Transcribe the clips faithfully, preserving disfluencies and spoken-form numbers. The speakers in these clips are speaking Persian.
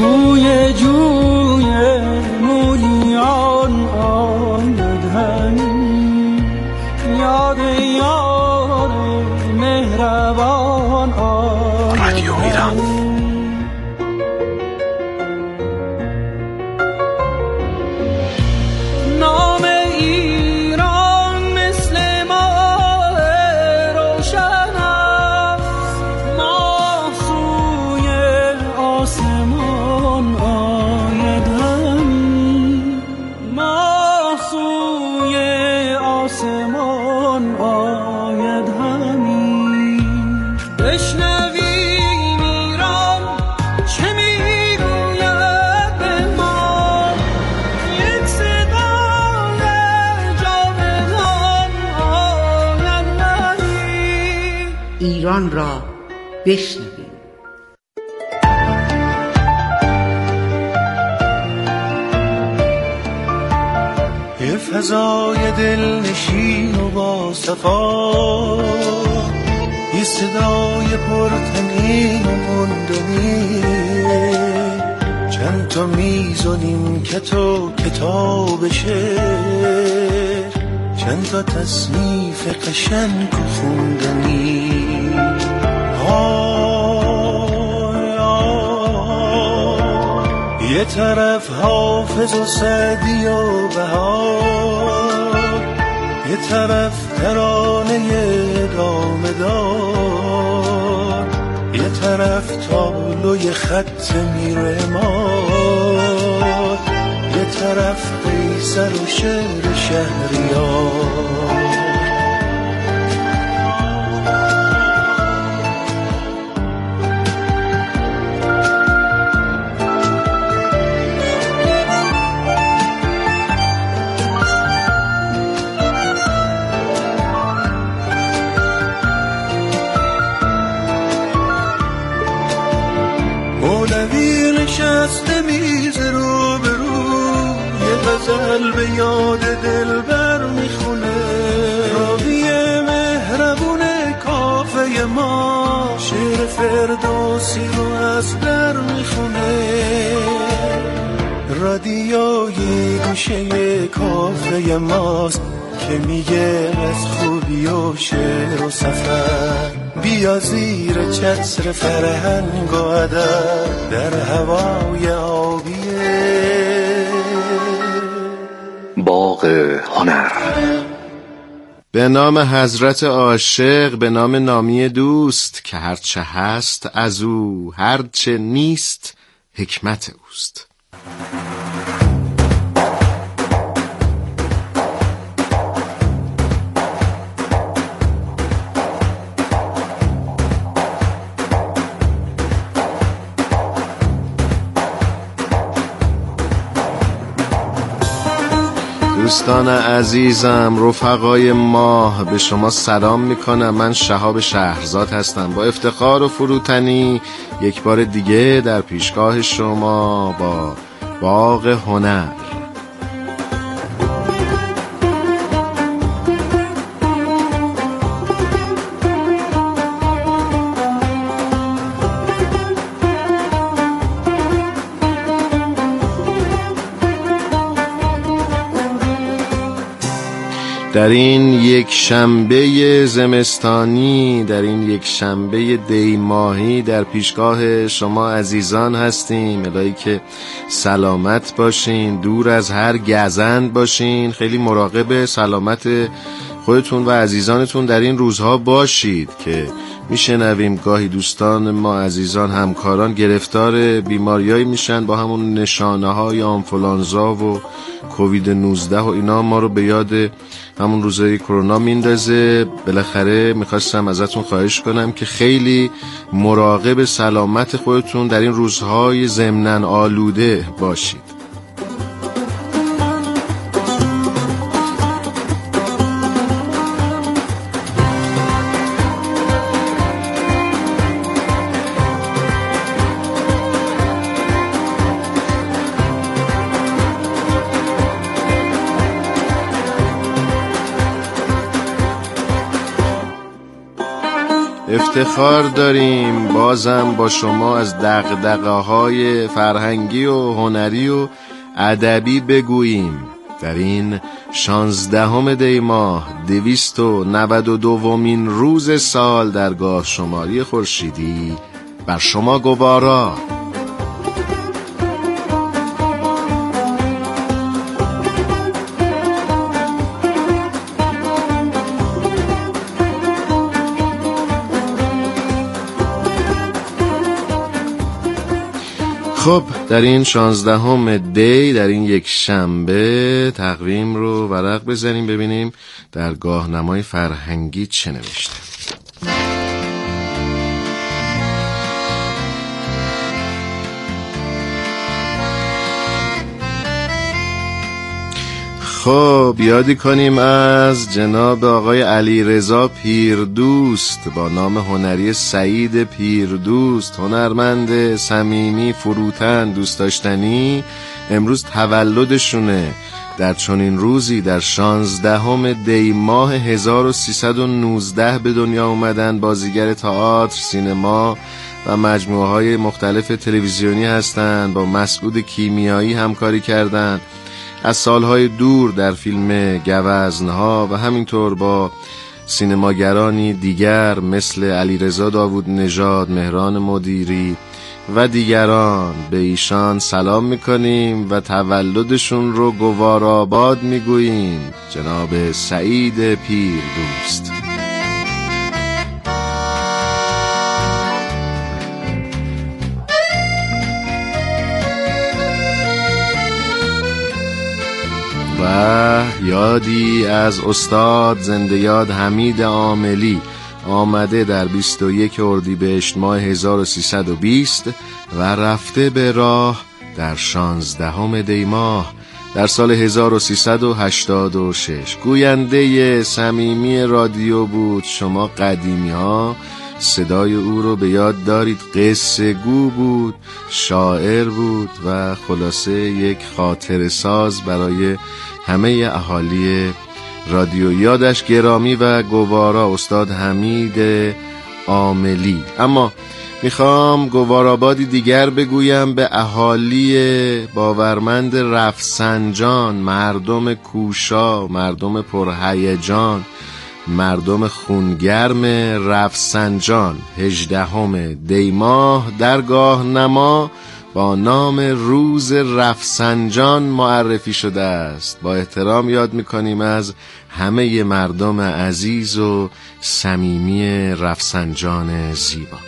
جوی جوی مولیان آمد همی، یاد یار مهربان آمد رادیو ایران. نام ایران مثل ماه روشن است، ماه سوی آسمان آید همی، ماه سوی آسمان آید همی. بشنویم ایران چه میگوید به ما، یک صدای جاودان آید همی. ایران را بشنویم. یه فضای دلنشین و با صفا، یه صدای پرتنین و مندنی، چند تا میزنیم که تو کتاب شعر، چند تا تصنیف قشنگ و خوندنی. آی آی یه طرف حافظ و سعدی و بهار، یه طرف ترانه دامدار، یه طرف تابلوی خط میرمار، یه طرف قیصر و شعر شهریار. مولوی نشسته میز رو به رو، یه غزل به یاد دلبر میخونه، راوی مهربون کافه ما شعر فردوسی رو از در میخونه. رادیوی گوشه کافه ماست که میگه از خوبی و شعر و سفر، بیا زیر چتر فرهنگ و ادب در هوای آبیه باغ هنر. به نام حضرت عاشق، به نام نامی دوست، که هرچه هست از او، هرچه نیست حکمت اوست. دوستان عزیزم، رفقای ماه، به شما سلام میکنم. من شهاب شهرزاد هستم، با افتخار و فروتنی یک بار دیگه در پیشگاه شما با باغ هنر. در این یک شنبه زمستانی، در این یک شنبه دی ماهی در پیشگاه شما عزیزان هستیم. الهی که سلامت باشین، دور از هر گزند باشین، خیلی مراقب سلامت خودتون و عزیزانتون در این روزها باشید که میشنویم گاهی دوستان ما عزیزان همکاران گرفتار بیماریایی میشن با همون نشانه های آنفولانزا و کووید نوزده و اینا، ما رو به یاد همون روزای کرونا میندازه. بالاخره میخواستم ازتون خواهش کنم که خیلی مراقب سلامت خودتون در این روزهای ضمناً آلوده باشید. افتخار داریم بازم با شما از دغدغه‌های فرهنگی و هنری و ادبی بگوییم. در این شانزدهم دی ماه دویست و نود و دومین روز سال در گاه شماری خورشیدی بر شما گوارا. خب در این شانزدهم دی، در این یک شنبه تقویم رو ورق بزنیم ببینیم در گاهنمای فرهنگی چه نوشته. خب یادی کنیم از جناب آقای علیرضا پیردوست با نام هنری سعید پیردوست، هنرمند صمیمی فروتن دوست داشتنی. امروز تولدشونه. در چنین روزی در شانزدهم دی ماه هزار و سیصد و نوزده به دنیا اومدن. بازیگر تئاتر، سینما و مجموعه های مختلف تلویزیونی هستند. با مسعود کیمیایی همکاری کردند از سالهای دور در فیلم گوزنها و همینطور با سینماگرانی دیگر مثل علیرضا داوود نژاد، مهران مدیری و دیگران. به ایشان سلام میکنیم و تولدشون رو گوارآباد میگوییم. جناب سعید پیردوست. و یادی از استاد زنده یاد حمید عاملی آمده در بیست و یک اردیبهشت ماه هزار و سیصد و بیست و رفته به راه در شانزدهم دی ماه در سال هزار و سیصد و هشتاد و شش. گوینده صمیمی رادیو بود. شما قدیمی ها صدای او رو به یاد دارید. قصه گو بود، شاعر بود و خلاصه یک خاطره ساز برای همه اهالی رادیو. یادش گرامی و گوارا استاد حمید عاملی. اما میخوام گوارآبادی دیگر بگویم به اهالی باورمند رفسنجان، مردم کوشا، مردم پرهیجان، مردم خونگرم رفسنجان. هجدهم دی ماه در گاهنما با نام روز رفسنجان معرفی شده است. با احترام یاد میکنیم از همه مردم عزیز و صمیمی رفسنجان زیبا.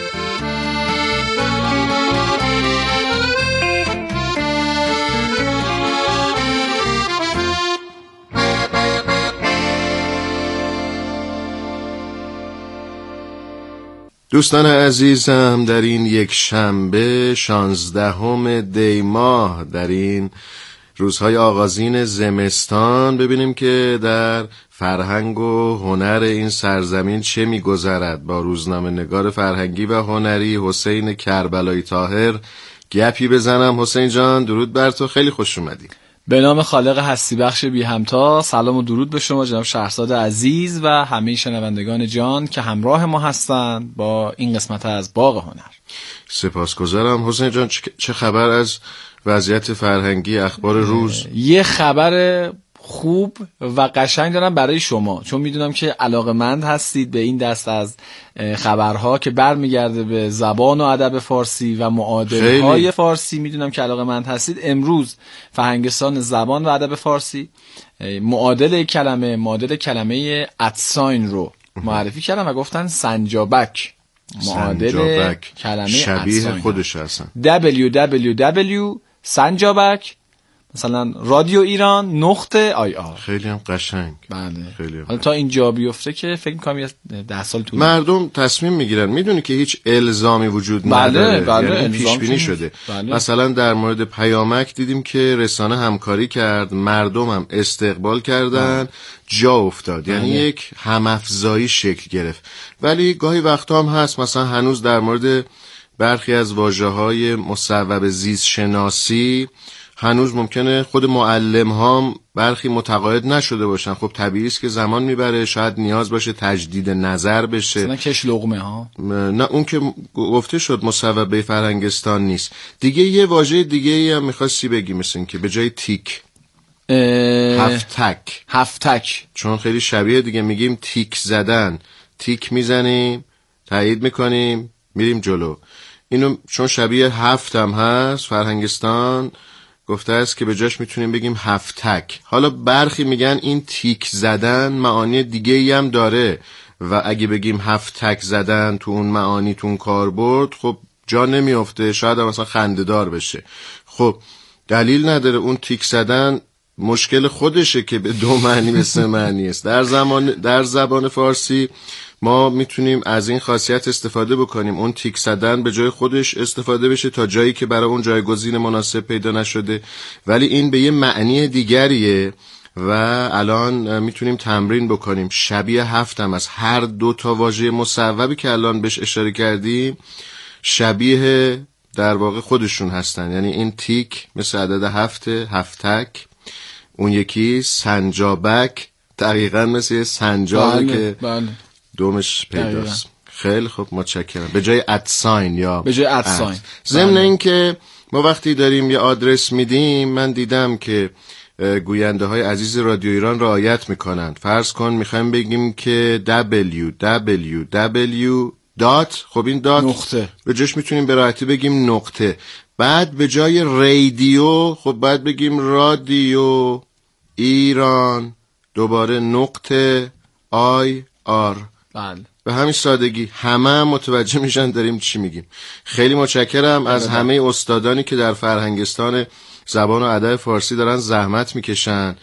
دوستان عزیزم، در این یک شنبه شانزدهم دی ماه در این روزهای آغازین زمستان ببینیم که در فرهنگ و هنر این سرزمین چه می‌گذرد. با روزنامه نگار فرهنگی و هنری حسین کربلایی طاهر گپی بزنم. حسین جان درود بر تو، خیلی خوش اومدی. به نام خالق هستی بخش بی همتا، سلام و درود به شما جناب شهرزاد عزیز و همه شنوندگان جان که همراه ما هستند با این قسمت از باغ هنر. سپاسگزارم. حسین جان چه خبر از وضعیت فرهنگی، اخبار روز؟ یه خبر خوب و قشنگ دارم برای شما، چون میدونم که علاقه‌مند هستید به این دست از خبرها که برمیگرده به زبان و ادب فارسی و معادل‌های فارسی. میدونم که علاقه‌مند هستید. امروز فرهنگستان زبان و ادب فارسی معادل کلمه معادل کلمه ادساین رو معرفی کردن و گفتن سنجابک. معادل سنجابک. کلمه شبیه ادساین خودش هستن. دبلیو دبلیو دبلیو سنجابک مثلا رادیو ایران نقطه آی آر. خیلی هم قشنگ. بله. خیلی هم حالا تا اینجا بیفته که فکر می‌کنم یه ده سال طول مردم تصمیم میگیرن. میدونی که هیچ الزامی وجود بله، نداره. بله، یعنی پیش بینی شده. بله. مثلا در مورد پیامک دیدیم که رسانه همکاری کرد، مردم هم استقبال کردن، بله. جا افتاد. یعنی بله. یک همافزایی شکل گرفت. ولی گاهی وقتا هم هست مثلا هنوز در مورد برخی از واژه‌های مصوب زیست شناسی هنوز ممکنه خود معلم ها برخی متقاعد نشده باشن. خب طبیعی است که زمان میبره، شاید نیاز باشه تجدید نظر بشه. نه کش لقمه ها، نه اون که گفته شد مصوبه فرهنگستان نیست. دیگه یه واژه دیگه ای هم میخواستی بگی، مثل این که به جای تیک هفتک. هفتک چون خیلی شبیه دیگه میگیم تیک زدن، تیک میزنیم، تایید میکنیم، میریم جلو. اینو چون شبیه هفت هم هست، فرهنگستان گفته است که به جاش میتونیم بگیم هفتک. حالا برخی میگن این تیک زدن معانی دیگه ای هم داره و اگه بگیم هفتک زدن تو اون معانی، تو اون کاربرد، خب جا نمیافته، شاید هم مثلا خنده‌دار بشه. خب دلیل نداره. اون تیک زدن مشکل خودشه که به دو معنی به سه معنی است. در زمان در زبان فارسی ما میتونیم از این خاصیت استفاده بکنیم، اون تیک زدن به جای خودش استفاده بشه تا جایی که برای اون جایگزین مناسب پیدا نشده، ولی این به یه معنی دیگریه و الان میتونیم تمرین بکنیم. شبیه هفتم از هر دو تا واژه مصوبی که الان بهش اشاره کردیم شبیه در واقع خودشون هستن. یعنی این تیک مثل عدد هفته، هفتک. اون یکی سنجابک دقیقاً مثل سنجابه که بله. دومش پیداست. خیلی خب متشکرم. به جای ادساین یا به جای ادساین. ضمن این که ما وقتی داریم یه آدرس میدیم، من دیدم که گوینده های عزیز رادیو ایران رعایت میکنن. فرض کن میخوایم بگیم که دبلیو دبلیو دبلیو دات، خب این دات نقطه، به جاش میتونیم به راحتی بگیم نقطه. بعد به جای رادیو خب باید بگیم رادیو ایران، دوباره نقطه آی آر. بله. به همین سادگی همه متوجه میشن داریم چی میگیم. خیلی متشکرم از همه استادانی که در فرهنگستان زبان و ادب فارسی دارن زحمت میکشن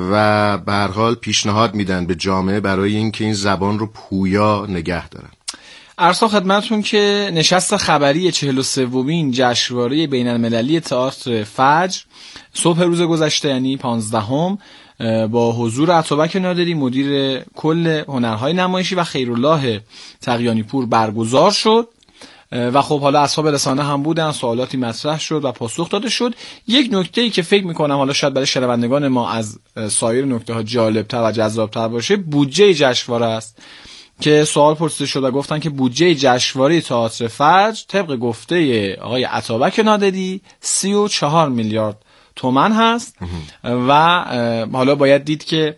و به هر حال پیشنهاد میدن به جامعه برای اینکه این زبان رو پویا نگه دارن. عرض خدمتتون که نشست خبری چهل و سومین جشنواره بین المللی تئاتر فجر صبح روز گذشته، یعنی پانزدهم، با حضور اتابک نادری مدیر کل هنرهای نمایشی و خیرالله تقیانی پور برگزار شد و خب حالا اصحاب رسانه هم بودن، سوالاتی مطرح شد و پاسخ داده شد. یک نکته‌ای که فکر می‌کنم حالا شاید برای شنوندگان ما از سایر نکته‌ها جالب‌تر و جذاب‌تر باشه، بودجه جشنواره است که سوال پرسیده شد و گفتن که بودجه جشنواره تئاتر فجر طبق گفته آقای اتابک نادری سی و چهار میلیارد تومان هست و حالا باید دید که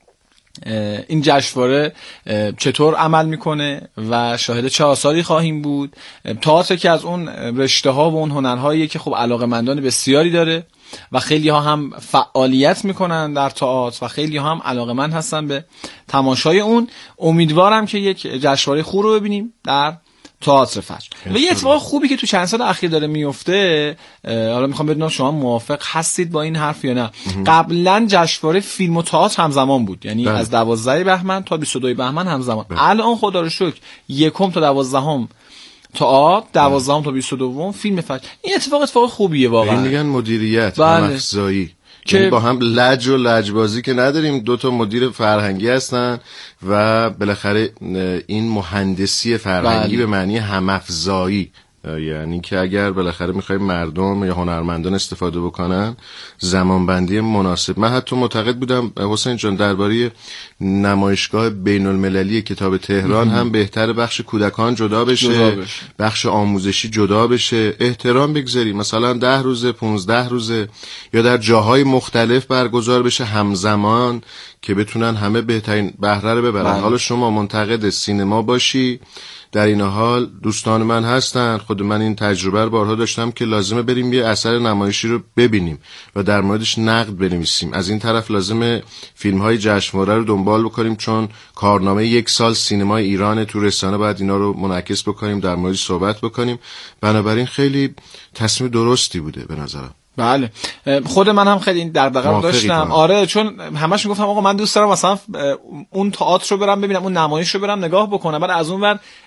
این جشنواره چطور عمل میکنه و شاهد چه آثاری خواهیم بود. تئاتر که از اون رشته ها و اون هنرهایی که خب علاقه‌مندان بسیاری داره و خیلی ها هم فعالیت میکنن در تئاتر و خیلی ها هم علاقه‌مند هستن به تماشای اون. امیدوارم که یک جشنواره خوب رو ببینیم در تئاتر فجر. و یه اتفاق خوبی که تو چند سال اخیر داره میفته، حالا میخوام بدونم شما موافق هستید با این حرف یا نه. قبلا جشنواره فیلم و تئاتر همزمان بود، یعنی بله. از دوازده بهمن تا بیست و دو بهمن همزمان. بله. الان خدا رو شکر یکم تا دوازدهم تئاتر، دوازدهم تا بیست و دو فیلم فجر. این اتفاق اتفاق خوبیه واقعا. این میگن مدیریت بله. هم‌افزایی که با هم لج و لجبازی که نداریم، دو تا مدیر فرهنگی هستن و بالاخره این مهندسی فرهنگی بله. به معنی هم‌افزایی، یعنی که اگر بالاخره میخوایم مردم یا هنرمندان استفاده بکنن، زمانبندی مناسب. من حتی معتقد بودم حسین جان درباره نمایشگاه بین المللی کتاب تهران هم بهتر بخش کودکان جدا بشه, جدا بشه بخش آموزشی جدا بشه، احترام بگذاریم، مثلا ده روزه پونزده روزه یا در جاهای مختلف برگزار بشه همزمان که بتونن همه بهترین بهره رو ببرن. بله. حالا شما منتقد سینما باشی، در این حال دوستان من هستن، خود من این تجربه رو بارها داشتم که لازمه بریم یه اثر نمایشی رو ببینیم و در موردش نقد بنویسیم. از این طرف لازمه فیلم های جشنواره رو دنبال بکنیم چون کارنامه یک سال سینمای ایران، تو رسانه باید اینا رو منعکس بکنیم، در موردش صحبت بکنیم. بنابراین خیلی تصمیم درستی بوده به نظرم. بله، خود من هم خیلی این دغدغه رو داشتم. آره، چون همش میگفتم آقا من دوست دارم مثلا اون تئاتر رو برم ببینم، اون نمایش رو برم نگاه بکنم، بعد از اون ور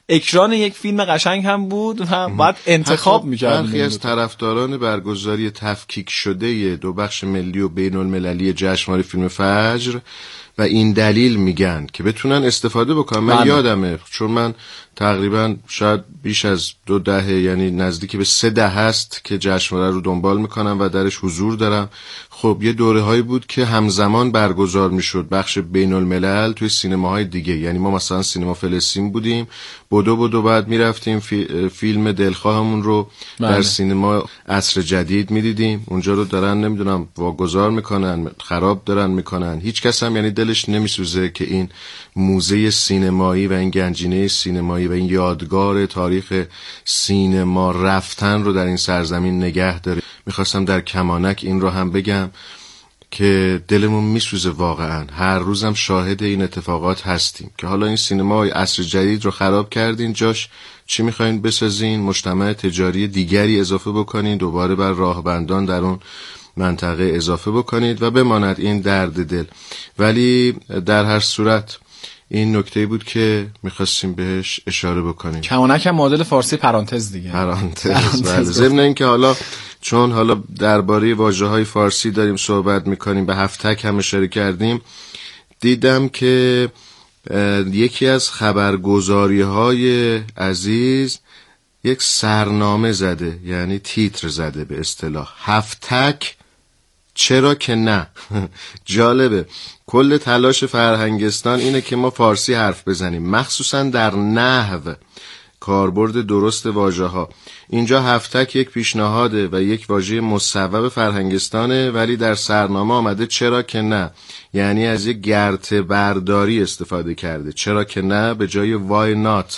اکران یک فیلم قشنگ هم بود و بعد انتخاب می‌کردیم. برخی از طرفداران برگزاری تفکیک شده دو بخش ملی و بین المللی جشنواره فیلم فجر و این دلیل میگن که بتونن استفاده بکنن. من یادمه چون من تقریبا شاید بیش از دو دهه یعنی نزدیک به سه دهه است که جشنواره رو دنبال میکنم و درش حضور دارم. خب یه دوره هایی بود که همزمان برگزار میشد بخش بین الملل توی سینماهای دیگه، یعنی ما مثلا سینما فلسطین بودیم، بدو بدو بعد میرفتیم فی، فیلم دلخواهمون رو بله. در سینما عصر جدید میدیدیم. اونجا رو دارن نمیدونم واگذار میکنن، خراب دارن میکنن. هیچ کس هم یعنی دلش نمیسوزه که این موزه سینمایی و این گنجینه سینمایی و این یادگار تاریخ سینما رفتن رو در این سرزمین نگه داره. میخواستم در کمانک این رو هم بگم که دلمون میسوزه واقعا. هر روزم شاهد این اتفاقات هستیم که حالا این سینمای عصر جدید رو خراب کردین، جاش چی میخواین بسازین؟ مجتمع تجاری دیگری اضافه بکنین، دوباره بر راهبندان در اون منطقه اضافه بکنید و بماند این درد دل. ولی در هر صورت این نکته بود که میخواستیم بهش اشاره بکنیم. کمانک هم معادل فارسی پرانتز دیگه. پرانتز. بله. ضمن این که حالا چون حالا درباره واژه‌های فارسی داریم صحبت میکنیم، به هفتک هم اشاره کردیم، دیدم که یکی از خبرگزاری‌های عزیز یک سرنامه زده، یعنی تیتر زده به اصطلاح هفتک چرا که نه. جالبه. کل تلاش فرهنگستان اینه که ما فارسی حرف بزنیم، مخصوصا در نحو، کاربرد درست واژه ها. اینجا هفتک یک پیشنهاده و یک واژه مصوب فرهنگستانه، ولی در سرنامه آمده چرا که نه، یعنی از یک گرته برداری استفاده کرده. چرا که نه به جای why not.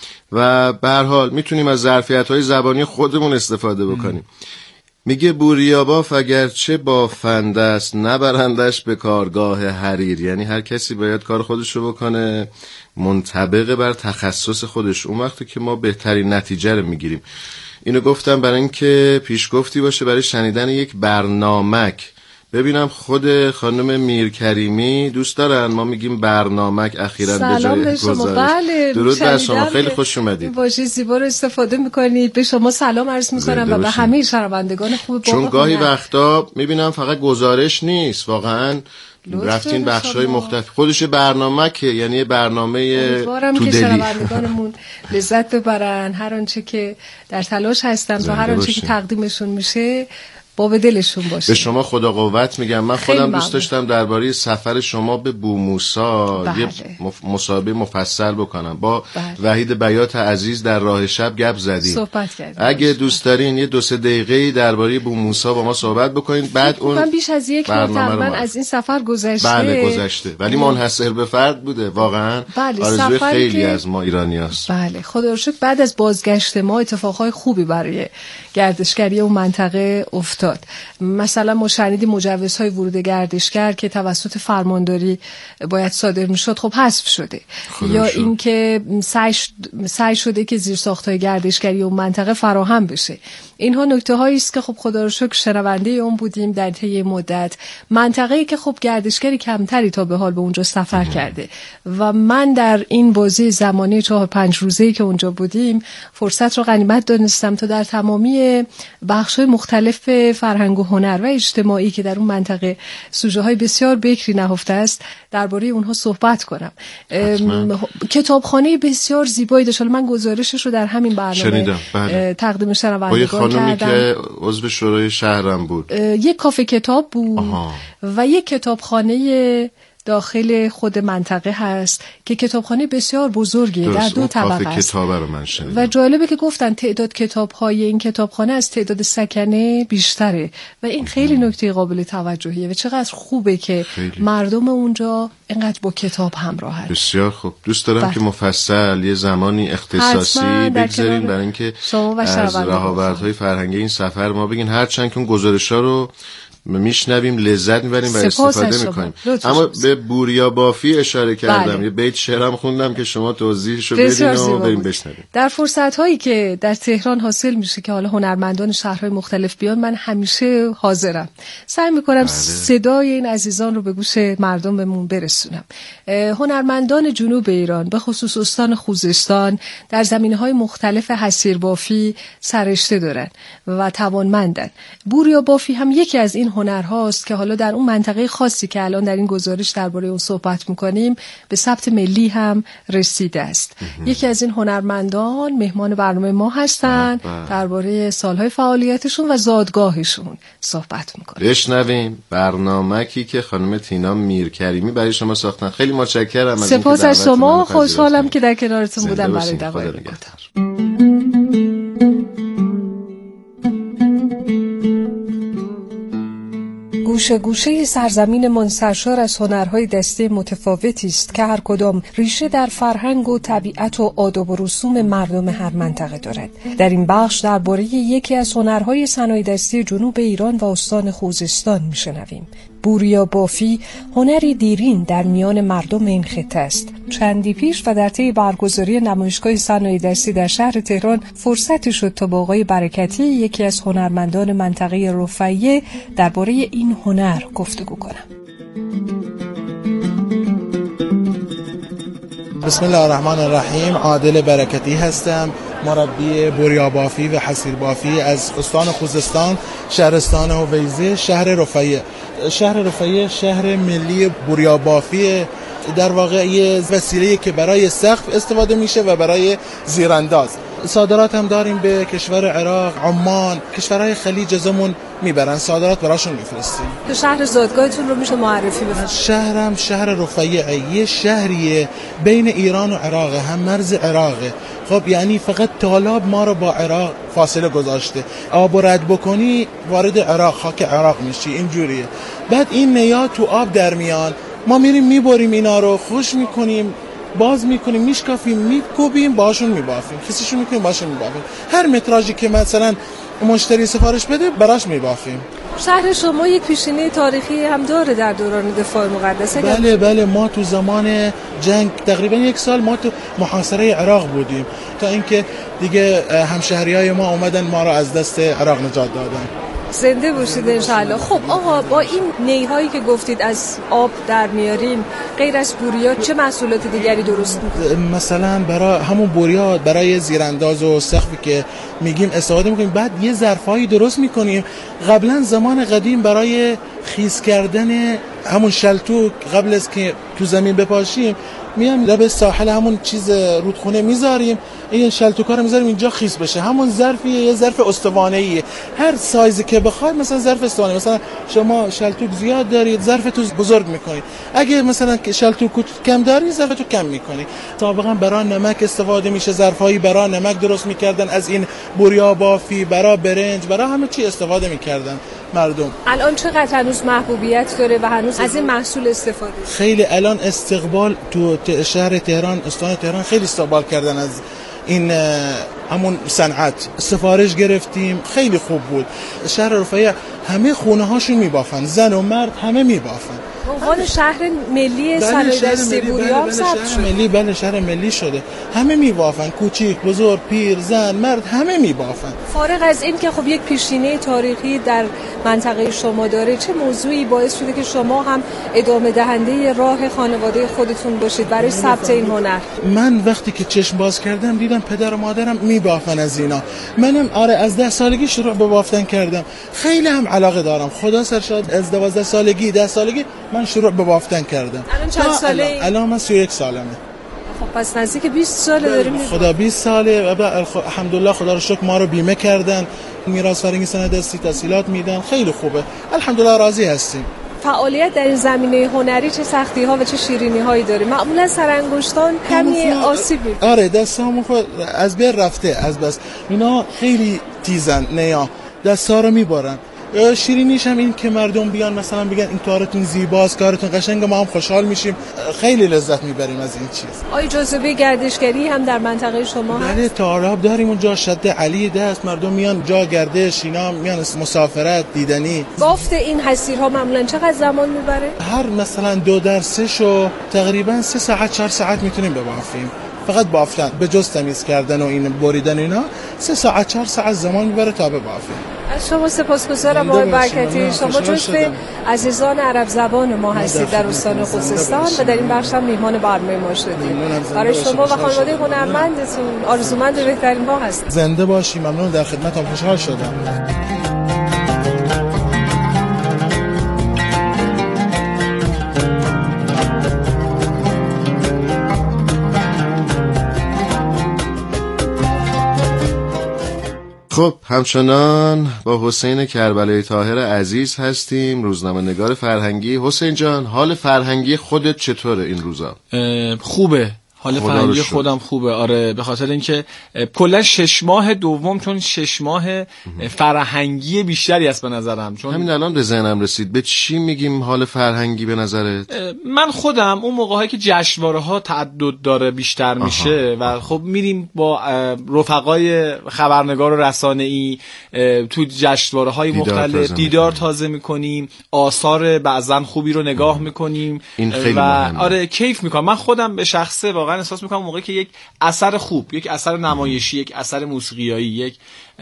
و به هر حال میتونیم از ظرفیت‌های زبانی خودمون استفاده بکنیم. میگه بوریاباف اگرچه بافنده است نبرندش به کارگاه حریر، یعنی هر کسی باید کار خودش رو بکنه منطبق بر تخصص خودش، اون وقتی که ما بهترین نتیجه رو میگیریم. اینو گفتم برای اینکه پیشگفتی باشه برای شنیدن یک برنامک. ببینم خود خانم میرکریمی دوست دارن ما میگیم برنامک اخیراً به جای گزارش. بله، درود بر شما، خیلی خوش اومدید. واژه زیبا رو استفاده میکنید. به شما سلام عرض میکنم و به همه شنوندگان خوب. چون گاهی وقتا میبینم فقط گزارش نیست، واقعاً رفتین بخشای مختلف. خودش برنامه که یعنی برنامه تو دلی. شنوندگانمون لذت ببرن، هر آنچه که در تلاش هستن و هر آنچه که تقدیمشون میشه با به دلشون باشه. به شما خدا قوت میگم. من خودم دوست داشتم درباره سفر شما به بوموسا بله. یه مصاحبه مفصل بکنم با بله. وحید بیات عزیز در راه شب گپ زدیم، صحبت کردیم. اگه دوست دارین یه دو سه دقیقه‌ای درباره بوموسا با ما صحبت بکنین. بعد اون من بیش از یک ماه تقریبا از این سفر گذشته. بله گذشته، ولی منحصر به فرد بوده واقعا. بله، آرزوی خیلی که... از ما ایرانیاست. بله خدا رو شکر بعد از بازگشت ما اتفاقای خوبی برای گردشگری اون منطقه افتاد. مثلا ما شنیدیم مجوزهای ورود گردشگر که توسط فرمانداری باید صادر میشد خب حذف شده، یا اینکه سعی سعی شده که زیرساخت‌های گردشگری اون منطقه فراهم بشه. اینها نکته هایی است که خب خدا رو شکر شنونده اون بودیم در طی مدت. منطقه‌ای که خب گردشگری کمتری تا به حال به اونجا سفر کرده و من در این بازی زمانی چهار پنج روزه‌ای که اونجا بودیم فرصت رو غنیمت دانستم تا در تمامی بخش‌های مختلف فرهنگ و هنر و اجتماعی که در اون منطقه سوژه های بسیار بکری نهفته است درباره اونها صحبت کنم. کتابخانه بسیار زیبایی داشت. من گزارشش رو در همین برنامه بله. تقدیم شنوندگان خانومی که عضو شورای شهرم بود. یک کافه کتاب بود آها. و یک کتابخانه داخل خود منطقه هست که کتابخانه بسیار بزرگیه در دو طبقه است. و جالبه که گفتن تعداد کتاب‌های این کتابخانه از تعداد سکنه بیشتره و این خیلی نکته قابل توجهیه و چقدر خوبه که خیلی. مردم اونجا اینقدر با کتاب همراه هست. بسیار خوب. دوست دارم بله. که مفصل یه زمانی اختصاصی بگذاریم برای اینکه از رهاوردهای فرهنگی این سفر ما بگین، هرچند که اون گزارش‌ها رو میشنویم، لذت میبریم و استفاده میکنیم. اما به بوریا بافی اشاره کردم، بله. یه بیت شعرم خوندم که شما توضیحشو بدین و بریم بشنویم. در فرصت هایی که در تهران حاصل میشه که حالا هنرمندان شهرهای مختلف بیان، من همیشه حاضرم، سعی میکنم بله. صدای این عزیزان رو به گوش مردممون برسونم. هنرمندان جنوب ایران به خصوص استان خوزستان در زمینه‌های مختلف حصیر بافی سررشته دارن و توانمندن. بوریا بافی هم یکی از این هنرهاست که حالا در اون منطقه خاصی که الان در این گزارش درباره اون صحبت می‌کنیم به ثبت ملی هم رسیده است. یکی از این هنرمندان مهمان برنامه ما هستن، درباره سالهای فعالیتشون و زادگاهشون صحبت می‌کنیم. بشنویم برنامه‌ای که خانم تینا میرکریمی برای شما ساختن. خیلی متشکرم از اینکه سپاس از شما، خوشحالم که در کنارتون بودم برای دقایق کوتاه. گوشه گوشه سرزمین من سرشار از هنرهای دستی متفاوتی است که هر کدام ریشه در فرهنگ و طبیعت و آداب و رسوم مردم هر منطقه دارد. در این بخش درباره یکی از هنرهای صنایع دستی جنوب ایران و استان خوزستان میشنویم. بوریا بافی هنری دیرین در میان مردم این خطه است. چندی پیش و در طی برگزاری نمایشگاه صنایع دستی در شهر تهران فرصتی شد تا با آقای برکتی، یکی از هنرمندان منطقه رفیه، درباره این هنر گفتگو کنم. بسم الله الرحمن الرحیم. عادل برکتی هستم، مربی بوریا بافی و حصیر بافی از استان خوزستان، شهرستان هویزه، شهر رفیه. شهر رفیه شهر ملی بوریا بافی، در واقع یه وسیله‌ای که برای سقف استفاده میشه و برای زیرانداز. صادرات هم داریم به کشور عراق، عمان، کشورهای خلیج ازمون میبرن، صادرات براشون میفرستیم. تو شهر زادگاهتون رو میشه معرفی بفرمایید؟ شهرم شهر رفیه، یه شهریه بین ایران و عراق، هم مرز عراقه. خب یعنی فقط طالاب ما رو با عراق فاصله گذاشته، آب و رد بکنی وارد عراق، خاک عراق میشی، اینجوریه. بعد این نیا تو آب در میان، ما میریم میبریم اینا رو، خوش میکنیم، باز میکنیم، میشکافیم، میکوبیم، باشون میبافیم، کسیشون میکنیم، باشون میبافیم. هر متراژی که مثلا مشتری سفارش بده براش میبافیم. شهر شما یک پیشینه تاریخی هم داره در دوران دفاع مقدسه. بله بله، ما تو زمان جنگ تقریبا یک سال ما تو محاصره عراق بودیم تا اینکه دیگه همشهریای ما اومدن ما رو از دست عراق نجات دادن. زنده باشید انشاءالله. خب آقا، با این نیهایی که گفتید از آب در میاریم، غیر از بوریا چه محصولات دیگری درست میکنید؟ مثلا برای همون بوریا برای زیرانداز و سقفی که میگیم استفاده میکنیم. بعد یه ظرفایی درست میکنیم. قبلا زمان قدیم برای خیس کردن همون شلتوک، قبل از که تو زمین بپاشیم، میام لب ساحل همون چیز رودخونه میذاریم، این شلتوکا رو میذاریم اینجا خیس بشه. همون ظرفیه، یه ظرف استوانه‌ایه، هر سایزی که بخواید. مثلا ظرف استوانه، مثلا شما شلتوک زیاد دارید، ظرفتو بزرگ میکنید. اگه مثلا شلتوک کم دارید، ظرفتو کم میکنید. سابقا برای نمک استفاده میشه، ظرفایی برای نمک درست میکردن از این بوریا بافی، برای برنج، برای همه چی استفاده میکردن مردم. الان چقدر هنوز محبوبیت داره و هنوز از این محصول استفاده؟ خیلی الان استقبال تو شهر تهران، استان تهران خیلی استقبال کردن از این همون صنعت. سفارش گرفتیم، خیلی خوب بود. شهر رفیه همه خونه هاشون میبافن، زن و مرد همه میبافن. عنوان شهر ملی صنایع دستی بوریا هم ثبت شد. ملی، بله شهر ملی شده. همه میبافن، کوچیک، بزرگ، پیر، زن، مرد، همه میبافن. فارغ از این که خب یک پیشینه تاریخی در منطقه شما داره، چه موضوعی باعث شده که شما هم ادامه دهنده راه خانواده خودتون باشید برای ثبت این هنر؟ من وقتی که چشم باز کردم دیدم پدر و مادرم میبافن از اینا. منم آره از ده سالگی شروع به بافتن کردم. خیلی هم علاقه دارم. خدا سرشاد از دوازده سالگی، ده سالگی من شروع به بافتن کردم. الان چند ساله؟ الان من سی و یک سالمه. خب پس نزدیک بیست ساله داریم. خدا بیست ساله و الحمدلله خدا رو شکر ما رو بیمه کردن، میراث فرهنگی صنایع دستی تسهیلات میدن، خیلی خوبه، الحمدلله راضی هستیم. فعالیت در این زمینه هنری چه سختی ها و چه شیرینی هایی داره؟ معمولا سرانگشتان کمی آسیب می‌بینه. آره دستامون خود از بین رفته، از بس اینا خیلی تیزن، نیا دستا رو میبارن. شیرینیش هم این که مردم بیان مثلا بگن این کارتون زیباست، کارتون قشنگه، ما هم خوشحال میشیم، خیلی لذت میبریم از این چیز. آیا جاذبه گردشگری هم در منطقه شما هست؟ بله، تاراب داریم اونجا، شد علی دست، مردم میان جا گردش، اینا میان مسافرت دیدنی. بافت این حصیرها معمولا چقدر زمان میبره؟ هر مثلا دو درسشو تقریبا سه ساعت چهار ساعت میتونیم ببافیم، فقط بافتن به جز تمیز کردن و این بریدن اینا سه ساعت چهار ساعت زمان میبره تا ببافیم. از شما سپاسگزارم آقای برکتی. شما جزو عزیزان عرب زبان ما هستید در استان خوزستان و در این بخش هم میهمان برنامه ما شدید. برای شما و خانواده هنرمندتون آرزومند بهترین ها هست. زنده باشی. ممنون، در خدمتتون، خوشحال شدم. خب همچنان با حسین کربلایی طاهر عزیز هستیم، روزنامه نگار فرهنگی. حسین جان، حال فرهنگی خودت چطوره این روزا؟ خوبه، حال فرهنگی خودم خوبه. آره، به خاطر اینکه کلا شش ماه دوم چون شش ماه فرهنگی بیشتری است به نظرم. چون همین الان به ذهنم رسید، به چی میگیم حال فرهنگی به نظرت؟ من خودم اون موقع‌هایی که جشنواره ها تعدد داره بیشتر میشه آها. و خب میریم با رفقای خبرنگار و رسانه‌ای تو جشنواره های مختلف تازه دیدار تازه میکنیم، آثار بعضن خوبی رو نگاه میکنیم این خیلی و مهمه. آره کیف میکنم. من خودم به شخصه واقعا احساس میکنم موقعی که یک اثر خوب، یک اثر نمایشی، یک اثر موسیقیایی، یک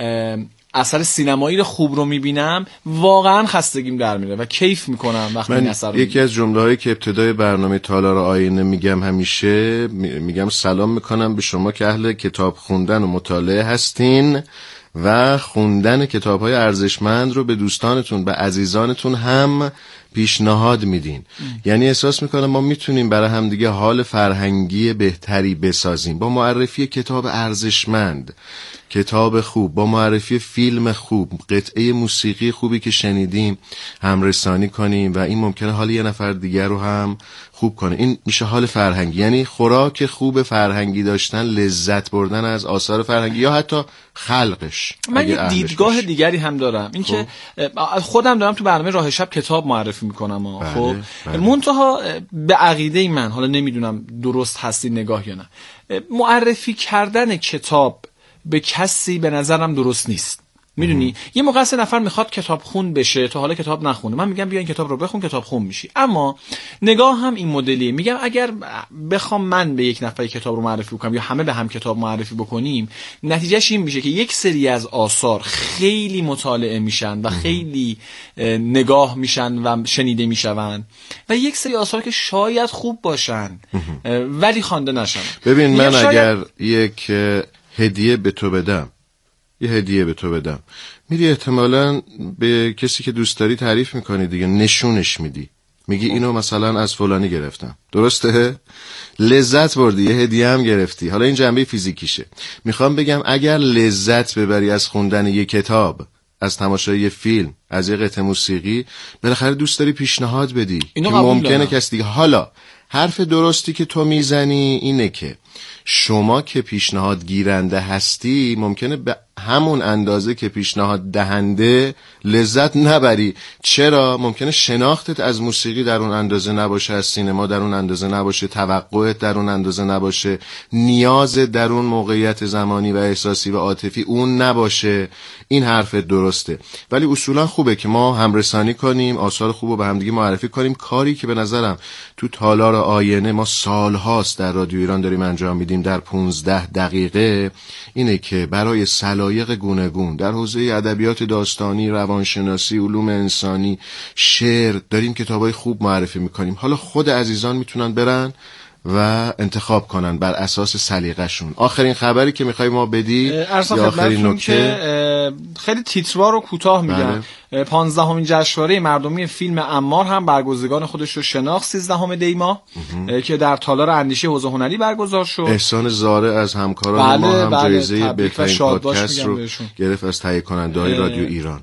اثر سینمایی خوب رو میبینم، واقعا خستگیم در میره و کیف میکنم وقتی این اثر رو. یکی از جمله‌هایی که ابتدای برنامه تالار آینه میگم همیشه، میگم سلام میکنم به شما که اهل کتاب خوندن و مطالعه هستین و خوندن کتاب‌های ارزشمند رو به دوستانتون، به عزیزانتون هم پیشنهاد میدین. یعنی احساس میکنم ما میتونیم برای هم دیگه حال فرهنگی بهتری بسازیم با معرفی کتاب ارزشمند، کتاب خوب، با معرفی فیلم خوب، قطعه موسیقی خوبی که شنیدیم همرسانی کنیم و این ممکنه حال یه نفر دیگر رو هم خوب کنه. این میشه حال فرهنگی، یعنی خوراک خوب فرهنگی داشتن، لذت بردن از آثار فرهنگی یا حتی خلقش. من یه دیدگاه بشه. دیگری هم دارم، این که خودم دارم تو برنامه راه شب کتاب معرفی میکنم. بله، خب بله. منتها به عقیده من، حالا نمیدونم درست هستی نگاه یا نه، معرفی کردن کتاب به کسی به نظرم درست نیست. میدونی یه موقع سه نفر میخواد کتاب خون بشه، تا حالا کتاب نخونه، من میگم بیا این کتاب رو بخون، کتاب خون میشی. اما نگاه هم این مدلیه، میگم اگر بخوام من به یک نفر کتاب رو معرفی بکنم یا همه به هم کتاب معرفی بکنیم، نتیجهش این میشه که یک سری از آثار خیلی مطالعه میشن و خیلی نگاه میشن و شنیده میشون و یک سری آثار که شاید خوب باشن ولی خوانده نشن. ببین من شاید... اگر یک هدیه به تو بدم، یه هدیه به تو بدم، میری احتمالاً به کسی که دوست داری تعریف میکنی دیگه، نشونش میدی، میگی اینو مثلا از فلانی گرفتم، درسته؟ لذت بردی، یه هدیه هم گرفتی. حالا این جنبه فیزیکیشه. میخوام بگم اگر لذت ببری از خوندن یه کتاب، از تماشای یه فیلم، از یه قطعه موسیقی، بالاخره دوست داری پیشنهاد بدی که ممکنه کسی دیگه. حالا حرف درستی که تو میزنی اینه که شما که پیشنهاد گیرنده هستی ممکنه به همون اندازه که پیشنهاد دهنده لذت نبری. چرا؟ ممکنه شناختت از موسیقی در اون اندازه نباشه، از سینما در اون اندازه نباشه، توقعت در اون اندازه نباشه، نیاز در اون موقعیت زمانی و احساسی و عاطفی اون نباشه. این حرف درسته، ولی اصولا خوبه که ما همرسانی کنیم، آثار خوب رو به همدیگه معرفی کنیم. کاری که به نظرم تو تالار آینه ما سالهاست در رادیو ایران داریم انجام میدیم در پونزده دقیقه، اینه که برای سلایق گوناگون در حوزه ادبیات داستانی، روانشناسی، علوم انسانی، شعر داریم کتابای خوب معرفی میکنیم. حالا خود عزیزان میتونن برن و انتخاب کنن بر اساس سلیقه‌شون. آخرین خبری که میخوای ما بدی یا آخرین نکته؟ خیلی تیتروار و کوتاه میگم. پانزدهمین جشنواره مردمی فیلم عمار هم برگزیدگان خودش رو شناخت سیزدهم دی ماه که در تالار اندیشه حوزه هنری برگزار شد. احسان زاره از همکاران بله، ما هم بله، جایزه بهترین پادکست رو گرفت از تهیه کننده‌های رادیو ایران.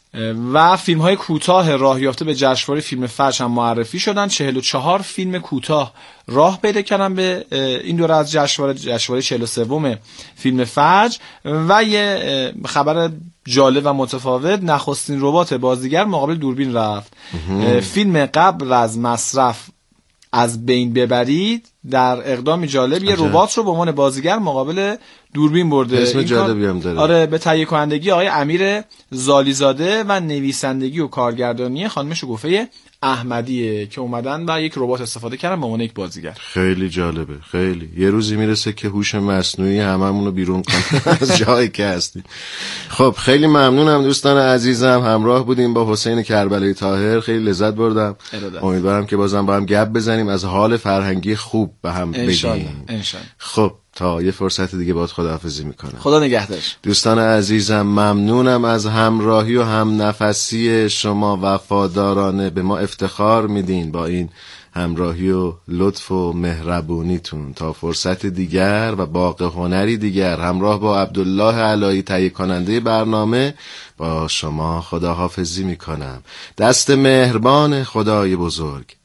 و فیلم های کوتاه راه یافته به جشنواره فیلم فجر هم معرفی شدن. چهل و چهار فیلم کوتاه راه پیدا کردن به این دوره از جشنواره، جشنواره چهل و سوم فیلم فجر. و یه خبر جالب و متفاوت، نخستین ربات بازیگر مقابل دوربین رفت. فیلم قبل از مصرف از بین ببرید در اقدام جالب یه ربات رو به عنوان بازیگر مقابل دوربین برده. اسم جالبی هم داره. آره، به تهیه کنندگی آقای امیر زالیزاده و نویسندگی و کارگردانی خانم شکوفه احمدیه که اومدن و یک ربات استفاده کردن به عنوان یک بازیگر. خیلی جالبه، خیلی. یه روزی میرسه که هوش مصنوعی هممون رو بیرون کنه از جایی که هستیم. خب خیلی ممنونم دوستان عزیزم، همراه بودیم با حسین کربلایی طاهر، خیلی لذت بردم. امیدوارم که بازم با هم گپ بزنیم، از حال فرهنگی خوب به هم بگیم. انشالله. خب تا یه فرصت دیگه باهات خداحافظی میکنم. خدا نگهدارش. دوستان عزیزم ممنونم از همراهی و هم نفسی شما، وفادارانه به ما افتخار میدین با این همراهی و لطف و مهربونیتون. تا فرصت دیگر و باغ هنری دیگر همراه با عبدالله علایی تهیه کننده برنامه با شما خداحافظی میکنم. دست مهربان خدای بزرگ